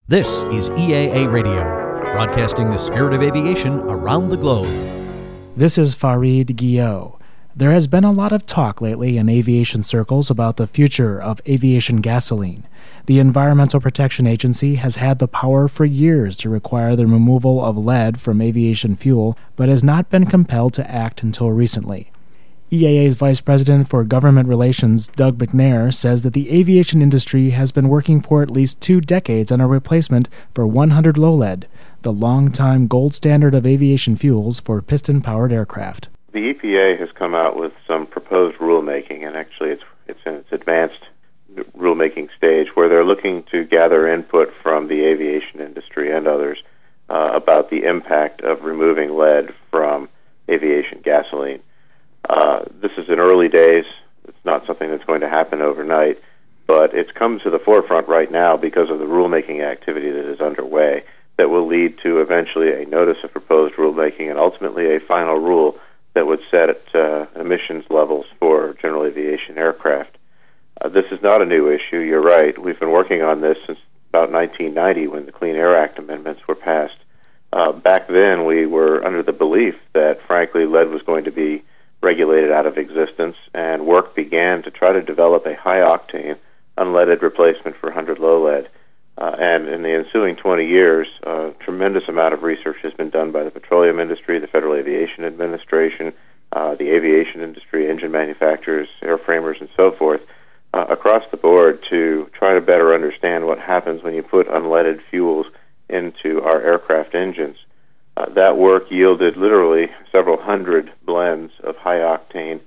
This is EAA Radio, broadcasting the spirit of aviation around the globe. This is Farid Guillot. There has been a lot of talk lately in aviation circles about the future of aviation gasoline. The Environmental Protection Agency has had the power for years to require the removal of lead from aviation fuel, but has not been compelled to act until recently. EAA's Vice President for Government Relations, Doug McNair, says that the aviation industry has been working for at least 2 decades on a replacement for 100 low lead, the long-time gold standard of aviation fuels for piston-powered aircraft. The EPA has come out with some proposed rulemaking, and actually it's in its advanced rulemaking stage, where they're looking to gather input from the aviation industry and others about the impact of removing lead from aviation gasoline. This is in early days. It's not something that's going to happen overnight, but it's come to the forefront right now because of the rulemaking activity that is underway that will lead to eventually a notice of proposed rulemaking and ultimately a final rule that would set emissions levels for general aviation aircraft. This is not a new issue. You're right. We've been working on this since about 1990 when the Clean Air Act amendments were passed. Back then, we were under the belief that, frankly, lead was going to be regulated out of existence, and work began to try to develop a high-octane, unleaded replacement for 100 low lead. And in the ensuing 20 years, a tremendous amount of research has been done by the petroleum industry, the Federal Aviation Administration, the aviation industry, engine manufacturers, airframers, and so forth, across the board to try to better understand what happens when you put unleaded fuels into our aircraft engines. That work yielded literally several hundred blends of high-octane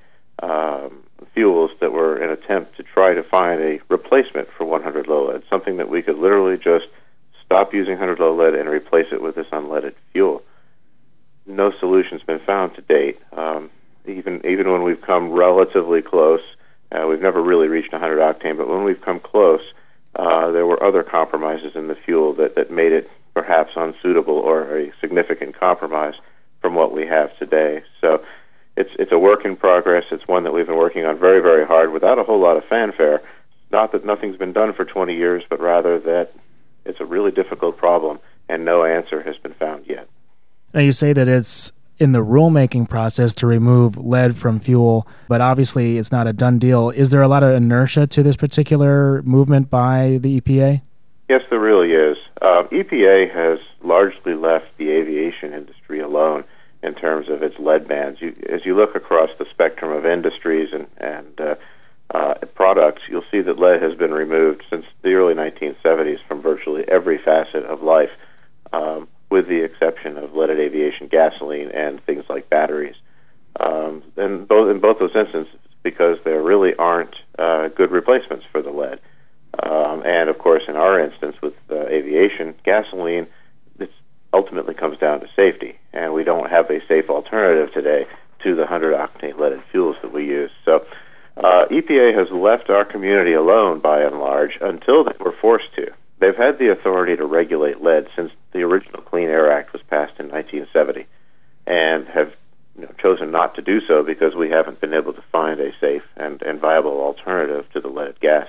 fuels that were an attempt to try to find a replacement for 100 low lead, something that we could literally just stop using 100 low lead and replace it with this unleaded fuel. No solution's been found to date. Even when we've come relatively close, we've never really reached 100 octane, but when we've come close, there were other compromises in the fuel that made it perhaps unsuitable or a significant compromise from what we have today. So it's a work in progress. It's one that we've been working on very, very hard without a whole lot of fanfare. Not that nothing's been done for 20 years, but rather that it's a really difficult problem and no answer has been found yet. Now, you say that it's in the rulemaking process to remove lead from fuel, but obviously it's not a done deal. Is there a lot of inertia to this particular movement by the EPA? Yes, there really is. EPA has largely left the aviation industry alone in terms of its lead bans. As you look across the spectrum of industries and products, you'll see that lead has been removed since the early 1970s from virtually every facet of life, with the exception of leaded aviation gasoline and things like batteries. And in both those instances, because there really aren't good replacements for the lead. And, of course, in our instance with aviation gasoline, it ultimately comes down to safety, and we don't have a safe alternative today to the 100-octane leaded fuels that we use. So EPA has left our community alone, by and large, until they were forced to. They've had the authority to regulate lead since the original Clean Air Act was passed in 1970, and have chosen not to do so because we haven't been able to find a safe and viable alternative to the leaded gas.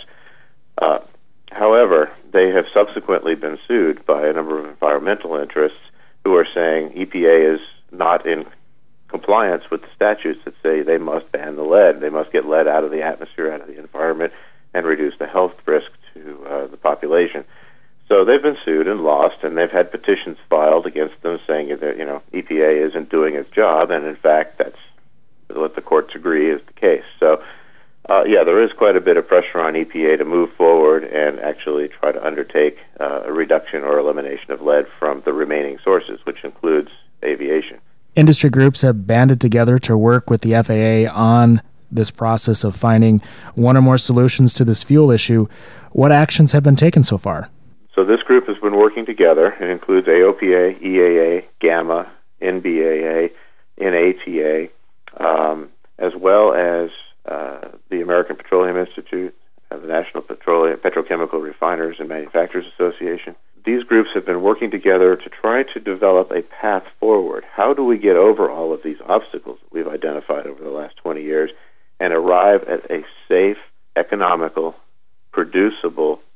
However, they have subsequently been sued by a number of environmental interests who are saying EPA is not in compliance with the statutes that say they must ban the lead. They must get lead out of the atmosphere, out of the environment, and reduce the health risk to the population. So they've been sued and lost, and they've had petitions filed against them saying that EPA isn't doing its job, and in fact that's what the courts agree is the case. So there is quite a bit of pressure on EPA to move forward and actually try to undertake a reduction or elimination of lead from the remaining sources, which includes aviation. Industry groups have banded together to work with the FAA on this process of finding one or more solutions to this fuel issue. What actions have been taken so far? So this group has been working together. It includes AOPA, EAA, GAMA, NBAA, NATA, as well as the American Petroleum Institute, the National Petrochemical Refiners and Manufacturers Association. These groups have been working together to try to develop a path forward. How do we get over all of these obstacles that we've identified over the last 20 years and arrive at a safe, economical, producible,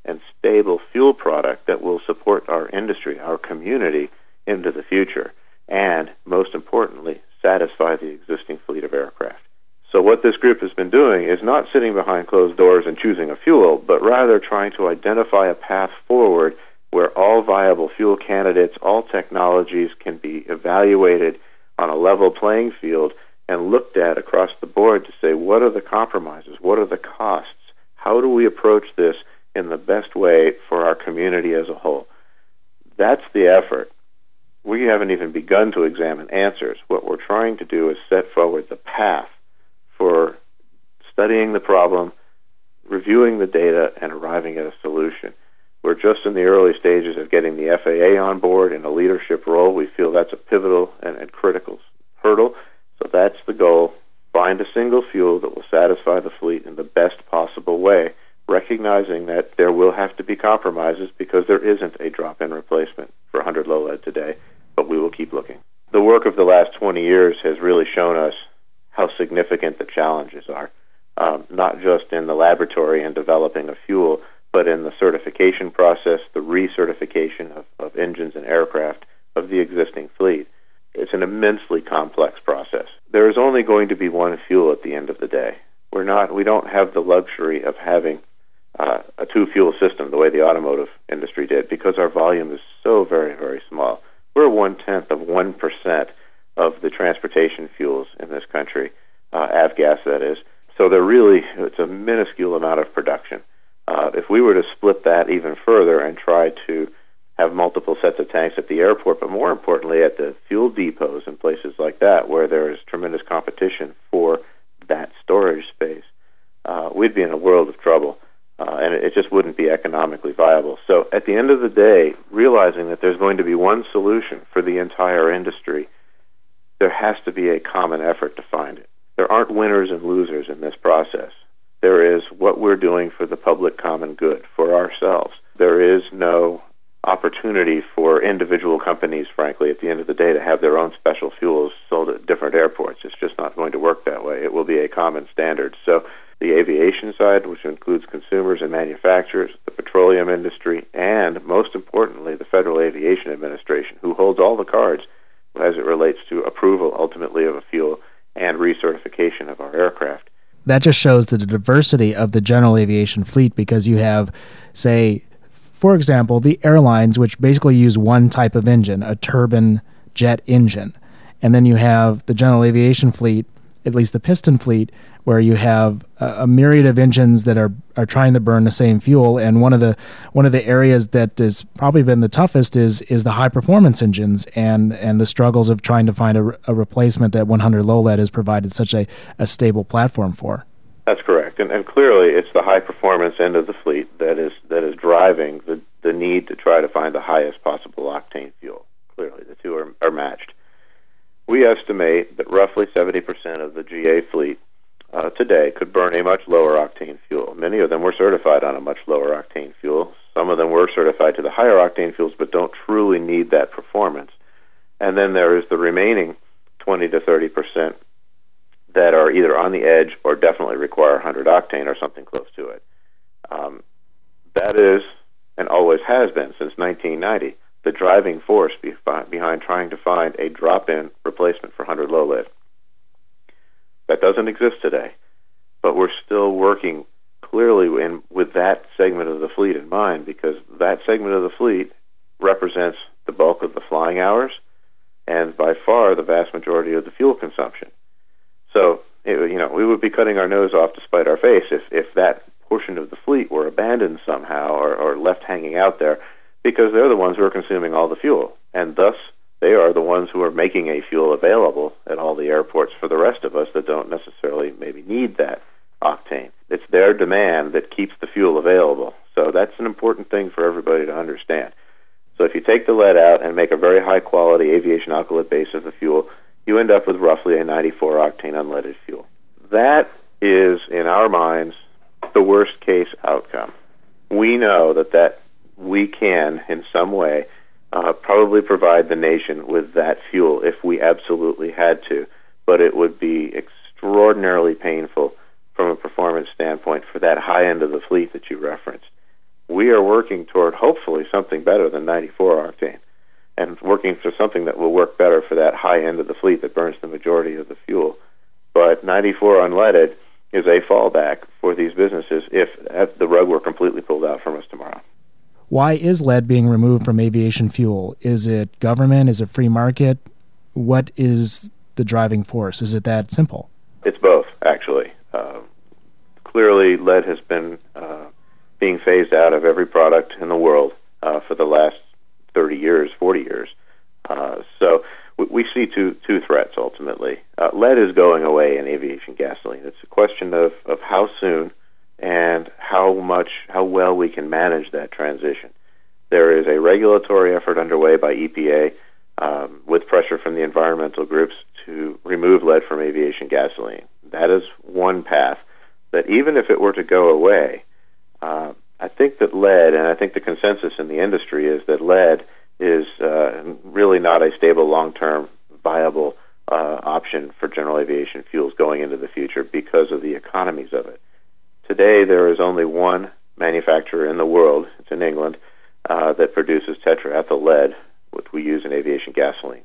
and stable fuel product that will support our industry, our community, into the future, and, most importantly, satisfy the existing fleet of aircraft. So what this group has been doing is not sitting behind closed doors and choosing a fuel, but rather trying to identify a path forward where all viable fuel candidates, all technologies can be evaluated on a level playing field and looked at across the board to say, what are the compromises? What are the costs? How do we approach this in the best way for our community as a whole? That's the effort. We haven't even begun to examine answers. What we're trying to do is set forward the path for studying the problem, reviewing the data, and arriving at a solution. We're just in the early stages of getting the FAA on board in a leadership role. We feel that's a pivotal and critical hurdle. So that's the goal. Find a single fuel that will satisfy the fleet in the best possible way, recognizing that there will have to be compromises because there isn't a drop-in replacement for 100 low lead today, but we will keep looking. The work of the last 20 years has really shown us how significant the challenges are, not just in the laboratory and developing a fuel, but in the certification process, the recertification of engines and aircraft of the existing fleet. It's an immensely complex process. There is only going to be one fuel at the end of the day. We don't have the luxury of having a two-fuel system the way the automotive industry did because our volume is so very, very small. We're 0.1% of the transportation fuels in this country, avgas that is. So it's a minuscule amount of production. If we were to split that even further and try to have multiple sets of tanks at the airport, but more importantly at the fuel depots and places like that where there is tremendous competition for that storage space, we'd be in a world of trouble, and it just wouldn't be economically viable. So at the end of the day, realizing that there's going to be one solution for the entire industry, there has to be a common effort to find it. There aren't winners and losers in this process. There is what we're doing for the public common good, for ourselves. There is no opportunity for individual companies, frankly, at the end of the day, to have their own special fuels sold at different airports. It's just not going to work that way. It will be a common standard. So the aviation side, which includes consumers and manufacturers, the petroleum industry, and most importantly, the Federal Aviation Administration, who holds all the cards as it relates to approval ultimately of a fuel and recertification of our aircraft. That just shows the diversity of the general aviation fleet because you have, say, for example, the airlines, which basically use one type of engine, a turbine jet engine. And then you have the general aviation fleet, at least the piston fleet, where you have a myriad of engines that are trying to burn the same fuel. And one of the areas that has probably been the toughest is the high performance engines and the struggles of trying to find a replacement that 100 low lead has provided such a stable platform for. That's correct, and clearly it's the high performance end of the fleet that is driving the need to try to find the highest possible octane fuel. Clearly, the two are matched. We estimate that roughly 70% of the GA fleet today could burn a much lower octane fuel. Many of them were certified on a much lower octane fuel. Some of them were certified to the higher octane fuels, but don't truly need that performance. And then there is the remaining 20 to 30% that are either on the edge or definitely require 100 octane or something close to it. That is, and always has been since 1990, the driving force behind trying to find a drop-in replacement for 100 low lead. That doesn't exist today, but we're still working clearly with that segment of the fleet in mind because that segment of the fleet represents the bulk of the flying hours and by far the vast majority of the fuel consumption. So, we would be cutting our nose off to spite our face if that portion of the fleet were abandoned somehow or left hanging out there because they're the ones who are consuming all the fuel. And thus, they are the ones who are making a fuel available at all the airports for the rest of us that don't necessarily maybe need that octane. It's their demand that keeps the fuel available. So that's an important thing for everybody to understand. So if you take the lead out and make a very high-quality aviation alkylate base of the fuel, you end up with roughly a 94-octane unleaded fuel. That is, in our minds, the worst-case outcome. We know that we can, in some way, probably provide the nation with that fuel if we absolutely had to, but it would be extraordinarily painful from a performance standpoint for that high end of the fleet that you referenced. we are working toward hopefully something better than 94 octane, and working for something that will work better for that high end of the fleet that burns the majority of the fuel. But 94 unleaded is a fallback for these businesses if the rug were completely pulled out from us tomorrow. Why is lead being removed from aviation fuel? Is it government? Is it free market? What is the driving force? Is it that simple? It's both, actually. Clearly, lead has been being phased out of every product in the world for the last 30 years, 40 years. So we see two threats, ultimately. Lead is going away in aviation gasoline. It's a question of how soon and how well we can manage that transition. There is a regulatory effort underway by EPA with pressure from the environmental groups to remove lead from aviation gasoline. That is one path that even if it were to go away, I think that lead, and I think the consensus in the industry is that lead is really not a stable, long-term, viable option for general aviation fuels going into the future because of the economies of it. Today, there is only one manufacturer in the world, it's in England, that produces tetraethyl lead, which we use in aviation gasoline.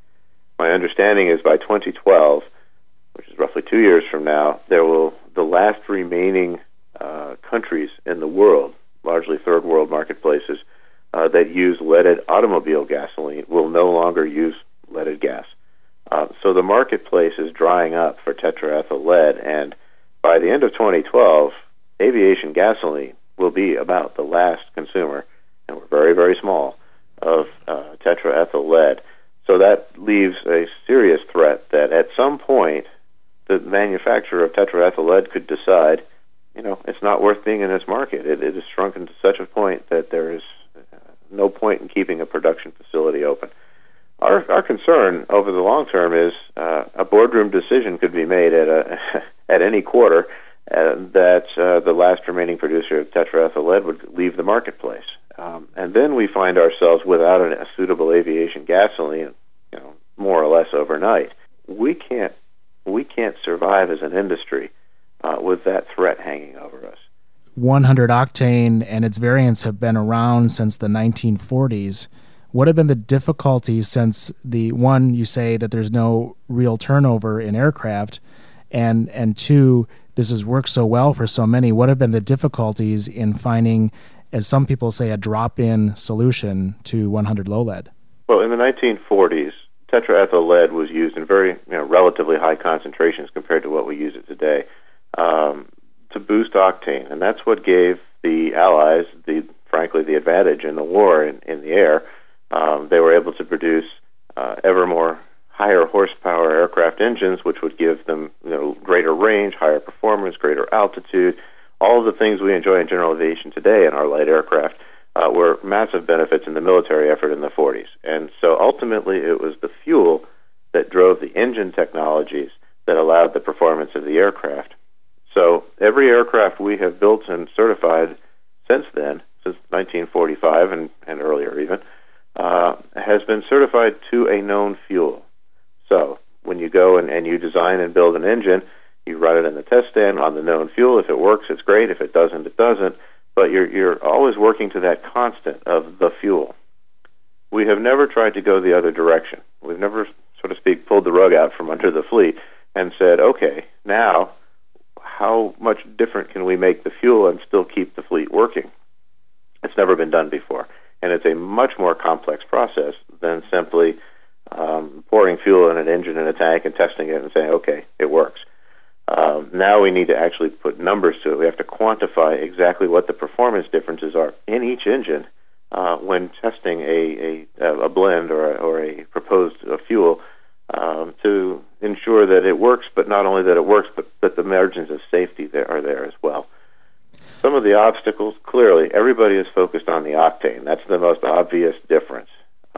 My understanding is by 2012, which is roughly 2 years from now, the last remaining countries in the world, largely third world marketplaces, that use leaded automobile gasoline will no longer use leaded gas. So the marketplace is drying up for tetraethyl lead, and by the end of 2012, aviation gasoline will be about the last consumer, and we're very, very small, of tetraethyl lead. So that leaves a serious threat that at some point the manufacturer of tetraethyl lead could decide, it's not worth being in this market. It is shrunken to such a point that there is no point in keeping a production facility open. Our concern over the long term is a boardroom decision could be made at any quarter that the last remaining producer of tetraethyl lead would leave the marketplace. And then we find ourselves without a suitable aviation gasoline, more or less overnight. We can't survive as an industry with that threat hanging over us. 100 octane and its variants have been around since the 1940s. What have been the difficulties since you say that there's no real turnover in aircraft, and two, this has worked so well for so many. What have been the difficulties in finding, as some people say, a drop-in solution to 100 low lead? Well, in the 1940s, tetraethyl lead was used in very relatively high concentrations compared to what we use it today to boost octane, and that's what gave the Allies frankly the advantage in the war in the air. They were able to produce ever more higher horsepower aircraft engines, which would give them greater range, higher performance, greater altitude. All of the things we enjoy in general aviation today in our light aircraft were massive benefits in the military effort in the 40s. And so ultimately it was the fuel that drove the engine technologies that allowed the performance of the aircraft. So every aircraft we have built and certified since then, since 1945 and earlier even, has been certified to a known fuel. So when you go and you design and build an engine, you run it in the test stand on the known fuel. If it works, it's great. If it doesn't, it doesn't. But you're always working to that constant of the fuel. We have never tried to go the other direction. We've never, so to speak, pulled the rug out from under the fleet and said, okay, now how much different can we make the fuel and still keep the fleet working? It's never been done before. And it's a much more complex process than simply pouring fuel in an engine in a tank and testing it and saying, okay, it works. Now we need to actually put numbers to it. We have to quantify exactly what the performance differences are in each engine when testing a blend or a proposed fuel to ensure that it works, but not only that it works, but that the margins of safety are there as well. Some of the obstacles, clearly, everybody is focused on the octane. That's the most obvious difference.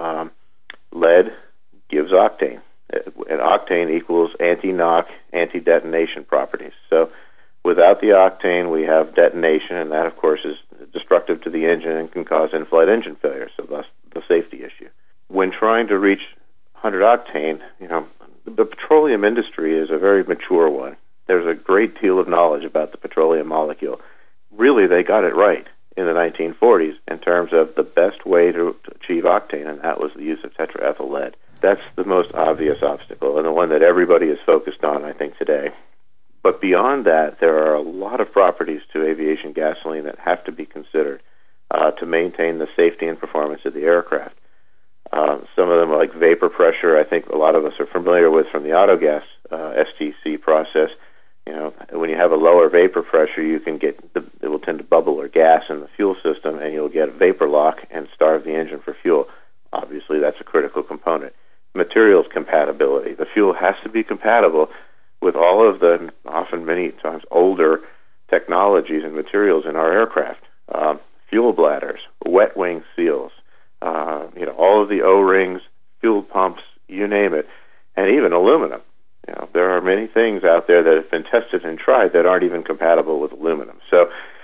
Lead gives octane, and octane equals anti-knock, anti-detonation properties. So without the octane, we have detonation, and that, of course, is destructive to the engine and can cause in-flight engine failure, so that's the safety issue. When trying to reach 100 octane, the petroleum industry is a very mature one. There's a great deal of knowledge about the petroleum molecule. Really, they got it right in the 1940s in terms of the best way to achieve octane, and that was the use of tetraethyl lead. That's the most obvious obstacle, and the one that everybody is focused on, I think, today. But beyond that, there are a lot of properties to aviation gasoline that have to be considered to maintain the safety and performance of the aircraft. Some of them, like vapor pressure, I think a lot of us are familiar with from the autogas STC process. You know, when you have a lower vapor pressure, you can get it will tend to bubble or gas in the fuel system, and you'll get a vapor lock and starve the engine for fuel. Obviously, that's a critical component. Materials compatibility. The fuel has to be compatible with all of the often many times older technologies and materials in our aircraft. Fuel bladders, wet wing seals, all of the O-rings, fuel pumps, you name it, and even aluminum. You know, there are many things out there that have been tested and tried that aren't even compatible with aluminum. So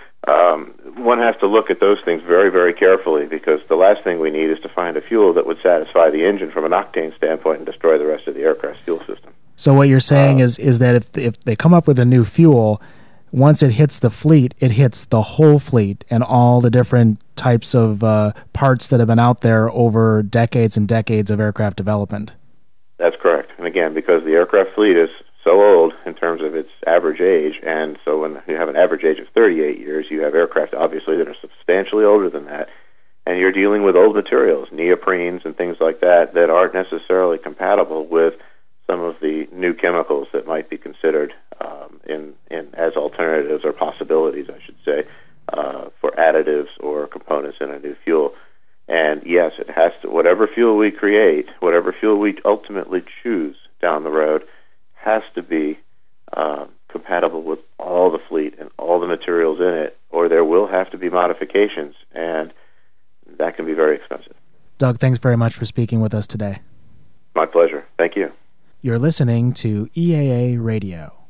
one has to look at those things very, very carefully, because the last thing we need is to find a fuel that would satisfy the engine from an octane standpoint and destroy the rest of the aircraft's fuel system. So what you're saying is that if they come up with a new fuel, once it hits the fleet, it hits the whole fleet and all the different types of parts that have been out there over decades and decades of aircraft development. That's correct. And again, because the aircraft fleet is so old in terms of its average age, and so when you have an average age of 38 years, you have aircraft, obviously, that are substantially older than that, and you're dealing with old materials, neoprenes and things like that, that aren't necessarily compatible with some of the new chemicals that might be considered in as alternatives or possibilities, I should say, for additives or components in a new fuel. And yes, it has to, whatever fuel we create, whatever fuel we ultimately choose down the road, has to be compatible with all the fleet and all the materials in it, or there will have to be modifications, and that can be very expensive. Doug, thanks very much for speaking with us today. My pleasure. Thank you. You're listening to EAA Radio.